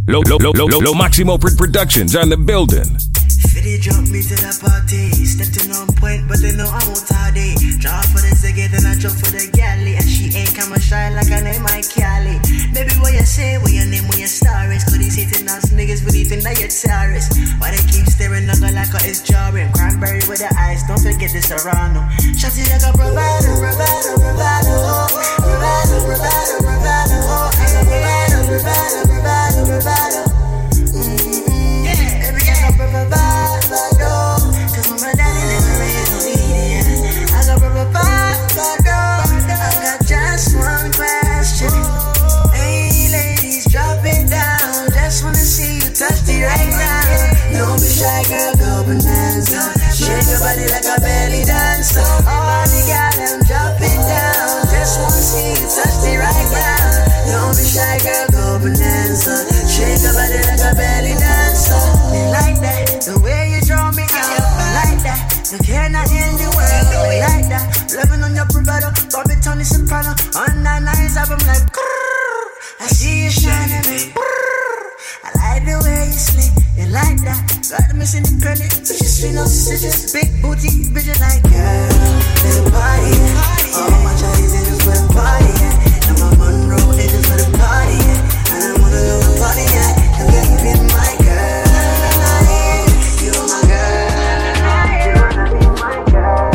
Lo Maximo Productions on the building. Fiddy jump me to the party, stepped in on point, but they know I'm out tardy. Draw for the cigarette and I jump for the galley, and she ain't come and shine like I name my Cali. Baby, what you say, what your name, what your star is? Cause these hating ass niggas really think that you're terrorist. Why they keep staring at her like it's jarring? Cranberry with the ice, don't forget this Serrano. Shotty like a bravado, bravado, bravado, bravado, bravado, bravado, bravado, bravado, bravado, bravado. Yeah, every day I bravado, cause my daddy never raised no idiot. I got bravado, I got just one question. Hey ladies, drop it down, just wanna see you touch the right now. Don't be shy, girl, go bonanza. Shake your body like a belly dancer. All the gal, drop it down, just wanna see you touch the right now. Don't be shy, girl, go bonanza. Shake your body like a belly dancer. They like that, the way you draw me out. Like that, you cannot in the world. They like that, loving on your bravado. Bobby Tony Soprano, on that nice album like I see you shining, me. I like the way you slay, you like that. Got them missing the credit, but you see no stitches. Big booty, bitch, you like girl, little party, yeah. All my Chinese is for the party, yeah. And my Monroe is for the party, yeah. And I'm gonna do the party, yeah. And get me in my girl, you my girl, you wanna be my girl.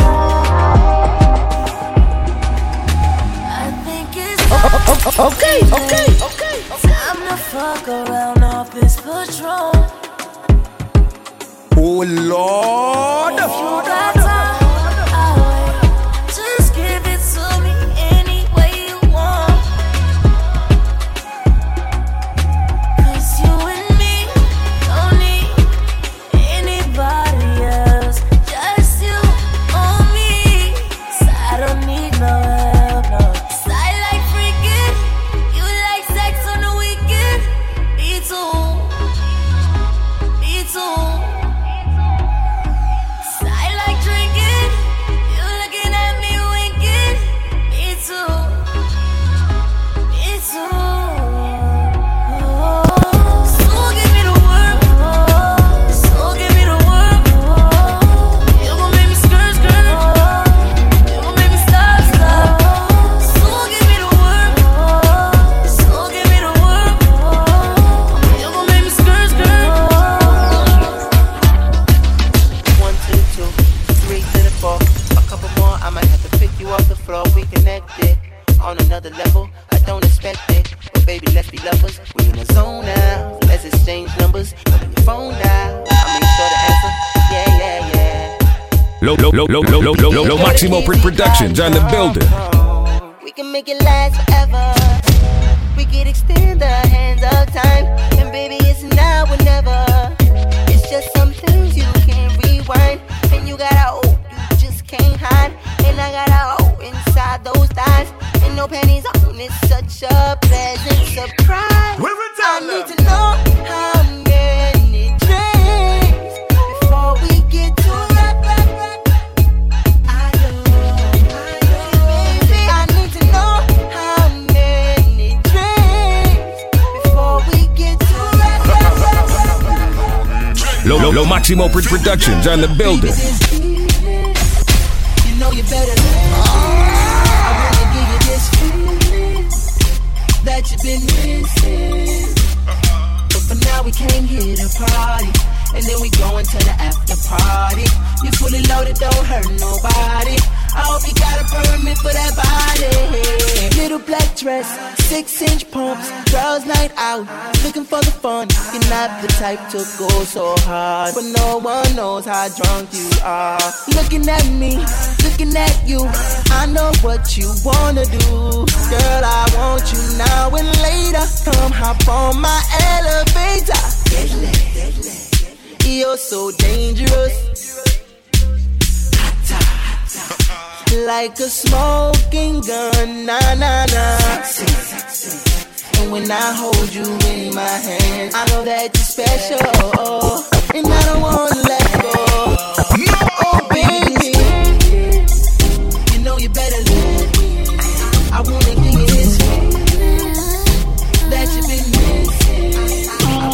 I think it's okay. time to fuck around off this Patron. Oh Lord! If you got time, I'll wait. Just give it to me any way you want. Cause you and me don't need anybody else. Just you on me. So I don't need no help, no. So I like freaking. You like sex on the weekend. Me too. Me too. On another level, I don't expect it. But baby, let's be lovers. We in the zone now. Let's exchange numbers. Put your phone down. I'll make sure to answer. Yeah. Lo Maximo Productions on the building. We can make it last forever. We can extend the hands of time. And baby, it's now or never. It's just some things you can't rewind. And you got a you just can't hide. And I got a inside those thighs. And no panties on, it's such a pleasant surprise. I need to know how many drinks before we get to I need to know how many drinks before we get to Lo Maximo Productions on the building. You know you better. I wanna give you this feeling that you've been missing. But for now we came here to party, and then we going to the after party. You fully loaded, don't hurt nobody. I hope you got a permit for that body. Little black dress, 6-inch pumps, girls night out, looking for the fun. You're not the type to go so hard, but no one knows how drunk you are. Looking at me, looking at you, I know what you wanna do. Girl, I want you now and later. Come hop on my elevator. You're so dangerous, like a smoking gun, nah, nah, nah. And when I hold you in my hands, I know that you're special, and I don't wanna let go. Oh, baby, you know you better let me. I wanna give you this feeling that you've been missing. I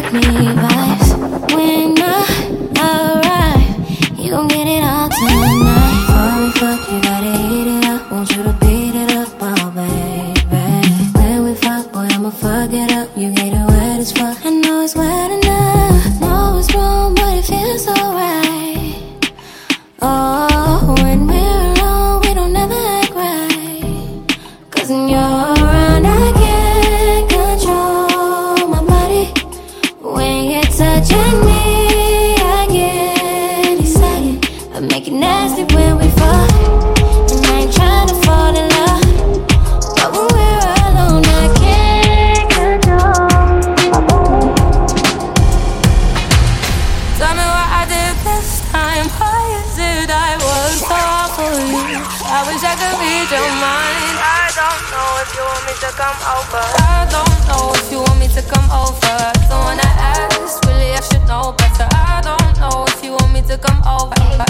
make me vibes. When I arrive, you gon' get it all tonight. Before we fuck, you gotta eat it up. Want you to beat it up, oh baby. When we fuck, boy, I'ma fuck it up. You get it wet as fuck. I know it's wet enough. Know it's wrong, but it feels so right. Oh, when we're alone, we don't ever act right. Cause when you're around, I can't control my body. When you're touching me, I get excited. I make it nasty when we fuck. And I ain't trying to fall in love, but when we're alone, I can't control my body. Tell me what I did this time. Why is it I was so for you? I wish I could read your mind. I don't know if you want me to come over. I don't know if you want me to come over. Don't wanna ask, really I should know better. I don't know if you want me to come over.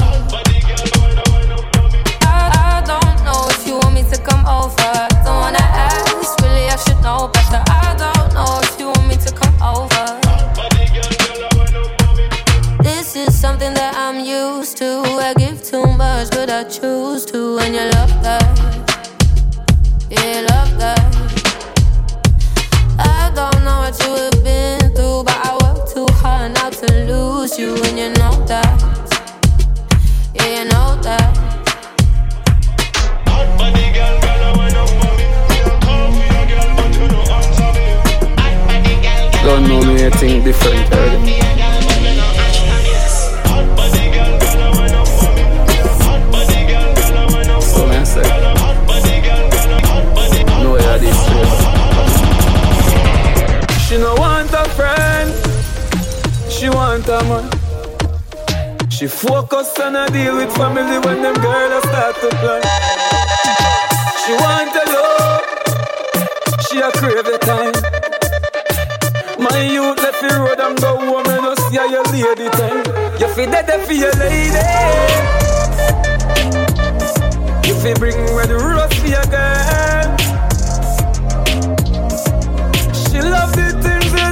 I don't know if you want me to come over. Don't wanna ask, really I should know better. I don't know if you want me to come over. This is something that I'm used to. I give too much, but I choose to. And you love that, yeah, you love that. I don't know what you have been through, but I work too hard not to lose you. And you know that, yeah, you know that. Don't know me, I think different already. So man say, no yeah this place. She no want a friend, she want a man. She focus on a deal with family when them girls start to plan. She want a love, she a crave the time. My youth left the road and go home and just see your lady time. You feel dead for your lady. You feel bring red rose for your girl. She love the things you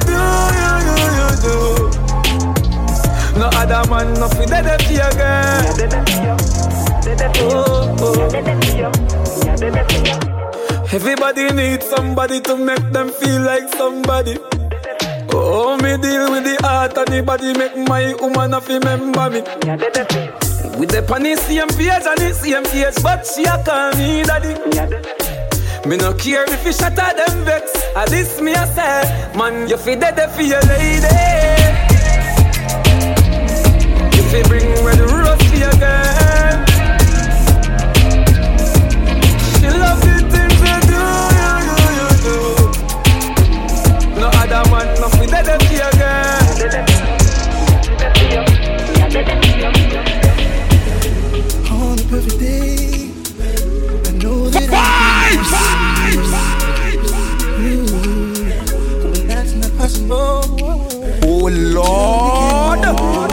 do. No other man no feel dead for your girl. Everybody needs somebody to make them feel like somebody. Oh, me deal with the heart and the body, make my woman have remember me. With the on the same page and the same stage, but she a call me daddy. Me no care if you shatter them vex. At this me a say, man, you feel dead for your lady. You feel bring red rose for your girl. She love the things you do. No other man, no feel dead for your girl. On a perfect day, I know that but that's not possible. Oh Lord.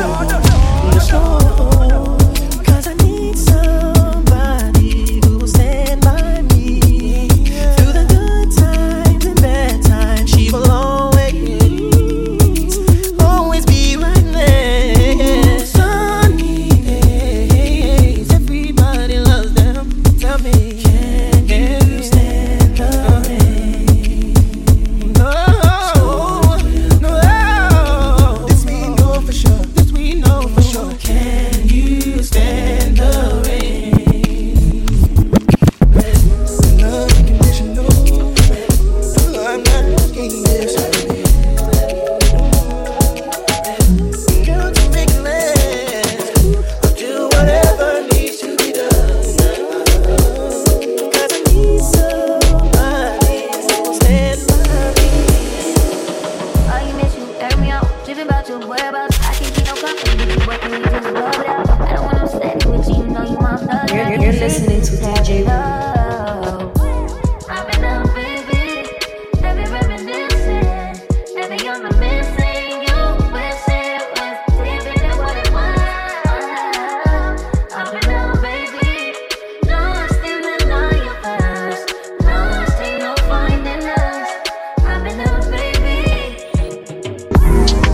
Cause I need somebody who will stand by me through the good times and bad times. She will always be right there. Sunny days, everybody loves them. Tell me, can you stand the rain? No, this we know for sure. This we know for sure. Can you stand the rain? Love unconditional. I'm not asking this. Girl, to make it last, I'll do whatever needs to be done. Cause I need somebody who will stand by me. All you miss you, air me out. Tripping about your whereabouts. I can't get no comfort with you, but can we just rub it out? I don't wanna stand with you, you know you my blood. You're listening to DJ Love. I'm in love, baby. Every reminiscing, every young missing you. Wish it was deeper than what it was. I'm in love, baby. Lost in the universe. Lost in your finding us. I'm in love, baby.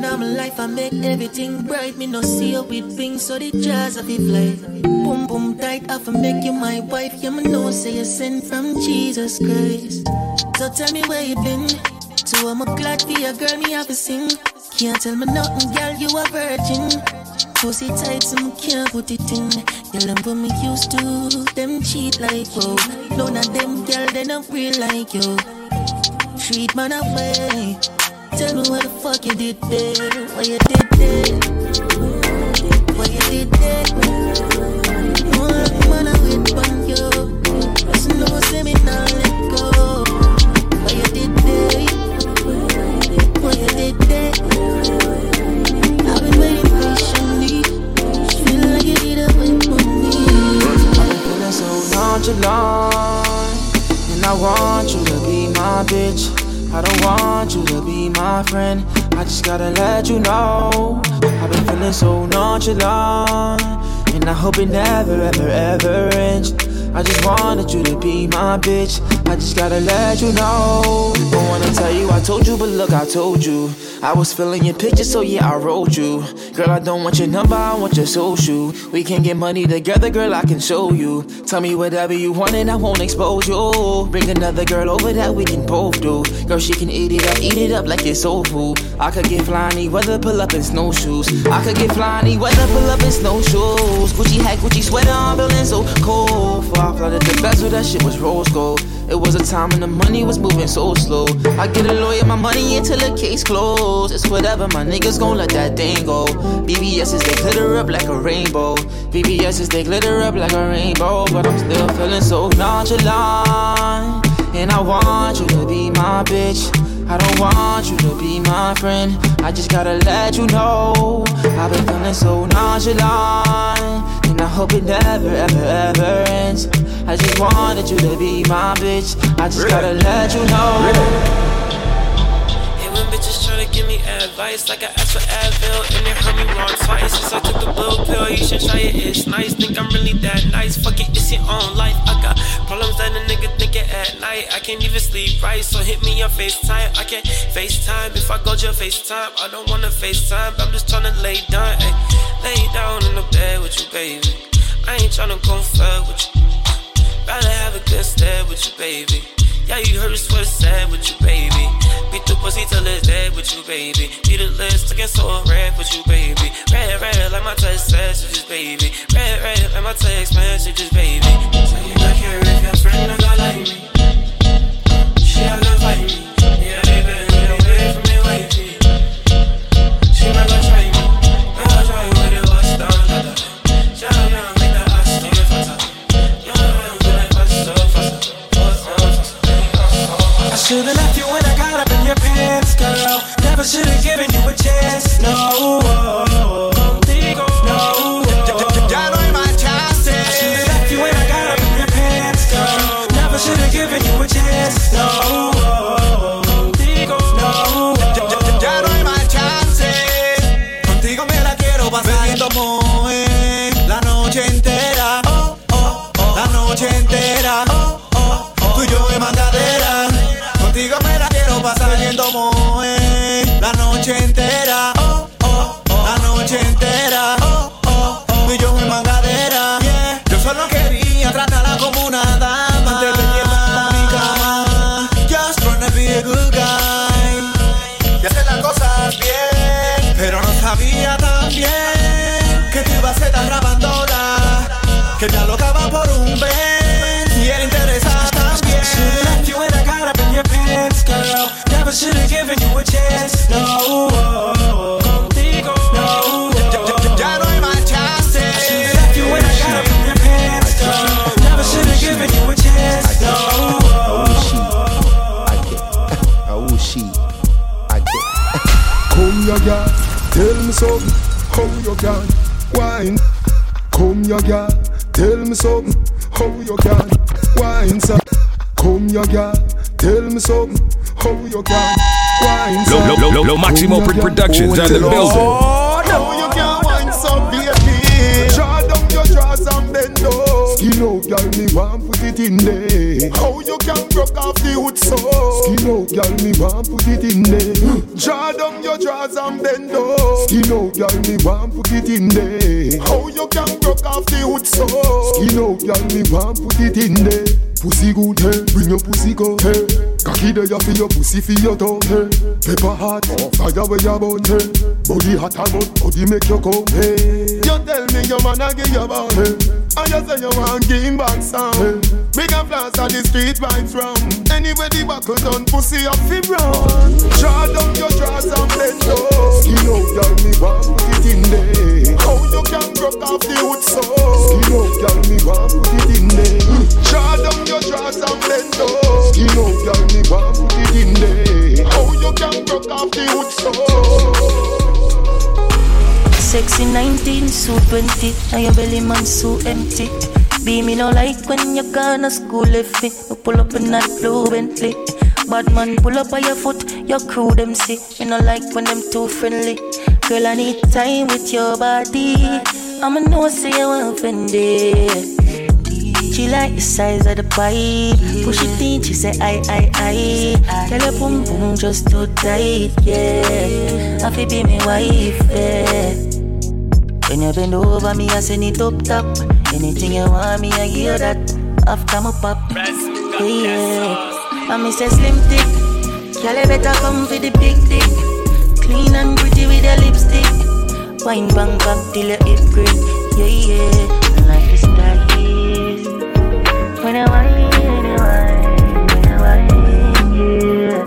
in my life, I make everything bright. Me no see you with wings, so the jazz of it fly. Boom boom tight, I for make you my wife. Yeah, me know say you sent from Jesus Christ. So tell me where you been. So I'm glad for your girl, me have to sing. Can't tell me nothing, girl, you a virgin. Pussy tight, so me can't put it in. Girl, them what me used to, them cheat like whoa. None of them, girl, they not real like you. Treat man away. Tell me what the fuck you did there. What you did there. What you did there. Man, I wait on you. Listen, no, say me now, let go. What you did there. What you did there. I've been waiting patiently. Feel like you need a whip on me. I've been feeling so nonchalant, and I want you to be my bitch. I don't want you to be my friend. I just gotta let you know I've been feeling so nonchalant, and I hope it never, ever, ever ends. I just wanted you to be my bitch. I just gotta let you know. Don't wanna tell you I told you, but look, I told you. I was feeling your picture, so yeah, I wrote you. Girl, I don't want your number, I want your social. We can get money together, girl, I can show you. Tell me whatever you want and I won't expose you. Bring another girl over that we can both do. Girl, she can eat it up like it's soul food. I could get flying weather, pull up in snowshoes. I could get flying weather, pull up in snowshoes. Gucci hat, Gucci sweater, I'm feeling so cold. Before I flooded the bezel, that shit was rose gold. It was a time when the money was moving so slow. I get a lawyer, my money until the case closed. It's whatever, my niggas gon' let that thing go. BBS's, they glitter up like a rainbow. BBS's, they glitter up like a rainbow. But I'm still feeling so nonchalant, and I want you to be my bitch. I don't want you to be my friend. I just gotta let you know I've been feeling so nonchalant, and I hope it never, ever, ever ends. I just wanted you to be my bitch. I just gotta let you know. When bitches tryna give me advice, like I asked for Advil and it hurt me wrong twice. Since I took the blue pill, you should try it, it's nice. Think I'm really that nice, fuck it, it's your own life. I got problems that a nigga thinking at night. I can't even sleep right, so hit me on FaceTime. I can't FaceTime, if I go to FaceTime, I don't wanna FaceTime, I'm just tryna lay down, ay. Lay down in the bed with you, baby. I ain't tryna go fuck with you. Rather have a good stare with you, baby. Yeah, you heard it's what it's said with you, baby. Beat the pussy till it's dead with you, baby. Beat the list, looking so red with you, baby. Red, red, like my text messages, baby. Red, red, like my text messages, baby. So you not care if your friend a guy like me. She a gonna fight me. Yeah, baby, get away from me, wifey. She might go try me. I go try with it, what's down, da da. She don't make that ass stay faster. You don't do that faster, faster. I should've left you when I got up in your pants, girl. Never should've given you a chance, no. Contigo, no. Ya no hay más chances. I should've left you when I got up in your pants, girl. Never should've given you a chance, no. Contigo, no. Ya no hay más chances. Contigo me la quiero pasar bebiendo moe la noche entera, la noche entera. Tú y yo en mandadera. Contigo me la quiero pasar viendo moe la noche entera, la noche entera. Tú y yo en mangadera. Yo solo quería tratarla como una dama antes de llevarla a mi cama. Just trying to be a good guy y hacer las cosas bien, pero no sabía tan bien que tú ibas a ser tan rabandona, que te alocaba por un Benz y era interesada también. Should've left you when I got up in your pants, girl. Never should've given you a chance, no. Contigo, no. Ya no hay más chances. I should've left you when I got up in your pants, girl. Never should've given you a chance, no. I get. Come your girl, tell me something. How you can wine? Come your girl, tell me something. How you can wine, son? Come your girl, tell me something. How you can wine, son? Lo Maximo Productions on the building. How you can wine, son, baby? Draw down your drawers and bend low. Skin out, girl, me want put it in there. How you can broke off the hood so? Skin out, girl, me want put it in there. Draw down your drawers and bend up. Skin out, girl, me want put it in there. How you can broke off the hood so? Skin out, girl, me want put it in there. Pussy good, hey, bring your pussy go, hey. Cocky there for your pussy for your tongue, hey. Pepper hot, fire where you burn, hey. Body hot and hot, body make you come, hey. You tell me your man a give you ball, hey. And you say you want give him back some, hey. Big and flash on the street vibes from. Anyway the buckle done, pussy up fi brown. Draw down your drawers and bend up. Skin out, girl, me want put it in there. How you can broke off the hood so? Skin out, girl, me want put it in there. Draw down your drawers and bend up. Skin out, girl, me want put it in there. How you can broke off the hood so? Sexy 19, so 20, now your belly man so empty. Be me no like when you gone to school if it. You pull up in that blue Bentley. Bad man pull up on your foot, your crew them see. Me no like when them too friendly. Girl, I need time with your body. I'ma know say you want offended. She like the size of the pipe. Push it in, she say I. Tell her boom boom just too tight, yeah. I feel be me wife, yeah. When you bend over me, I send it up top. Anything you want me, I give you that. After my pop, yeah. I miss a slim thick. Girl, you better come for the big dick. Clean and pretty with your lipstick. Wine bang bang till your hip grip. Yeah. I like the style. When I wine, yeah.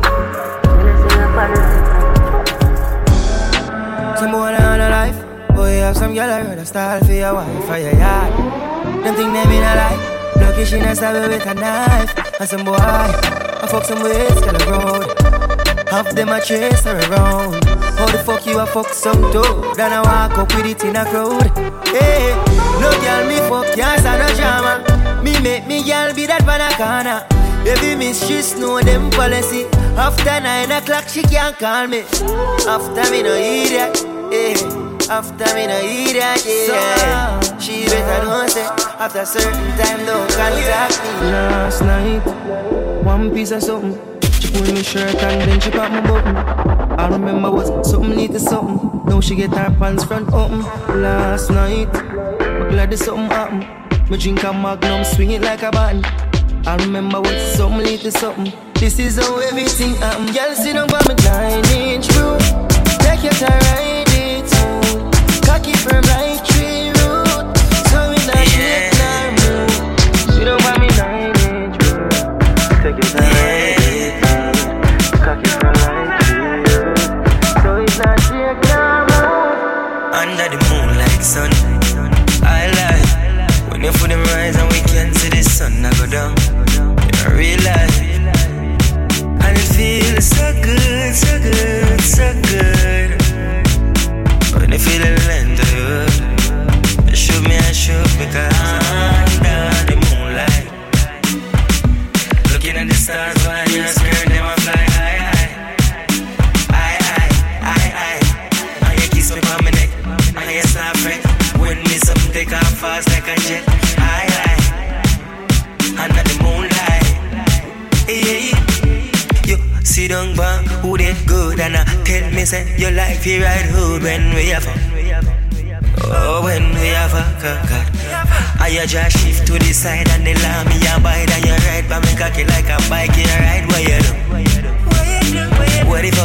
Some boy on a life. Boy, you have some girl I heard a style for your wife or your yard. Them think them in a life. Lucky she not stab with a knife. And some boy, I fuck some ways, girl around. Half them a chase her around. How the fuck you a fuck some toad? Then I walk up with it in a crowd. Hey, no girl me fuck, can't stand no drama. Me make me girl be that banana. Baby miss, she know them policy. After 9 o'clock she can't call me. After me no idiot, yeah. After me no idiot, yeah. So, she better don't say. After a certain time don't contact me. Last night, one piece of something. She pulled me shirt and then she popped my button. I remember was something need to something. Now she get her pants front open. Last night, I'm glad there's something happen. Me drink a Magnum, swing it like a button. I remember what something need to something. This is how everything happen. Girl, sit down by me 9-inch room. Take your time, ride it smooth. Cocky firm like tree root. So we not shake nor move. Sit down by me 9-inch room. Take your time, ride it smooth. Cocky firm like tree root. So we not shake nor move. Under the moonlight sun, I lie. When you feel them rise and we can see the sun I go down. In real life, and it feels so good, so good, so good. When you feel the length of the road, you shoot me, I shoot me, 'cause under the moonlight, looking at the stars while you're scared, them I fly high, high. And you kiss me on my neck, and you start fret. When me something take off fast like a jet, high. Under the moonlight, yeah. You sit down back, who that good? And tell me say your life here right hood when we have oh, when we have a God. And you just shift to the side and the lamb me abide. And you ride by me cocky like a bike, you ride where you do. What if